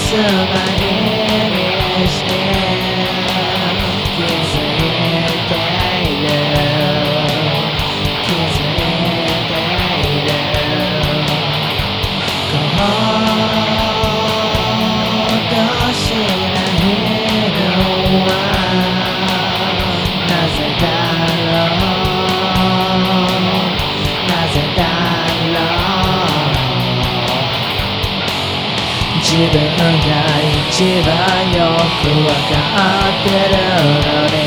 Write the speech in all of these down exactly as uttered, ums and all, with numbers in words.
す前にして気づいている気づいている行動しないのはなぜだろうなぜだろう自分が一番よくわかってるのに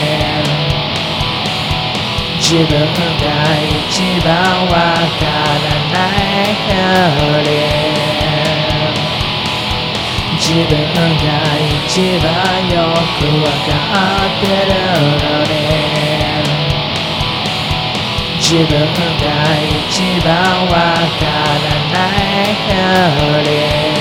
自分が一番わからないより自分が一番よくわかってるのに自分が一番わからないより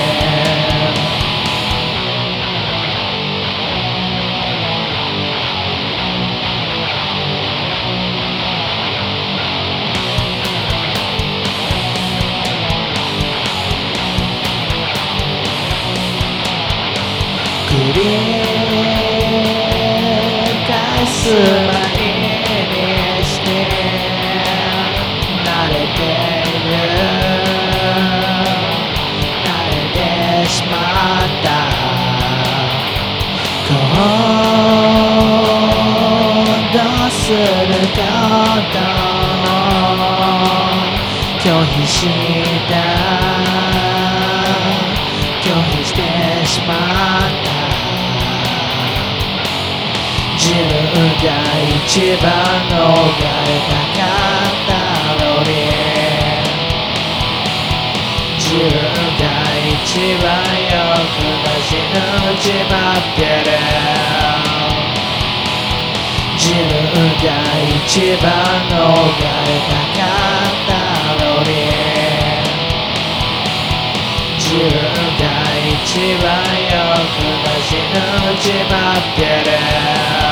繰り返す毎日して慣れている慣れてしまった行動することを拒否した拒否してしまった自分が一番逃れたかったのに自分が一番よく出し抜ちまってる自分が一番逃れたかったのに自分が一番よく出し抜ちまってる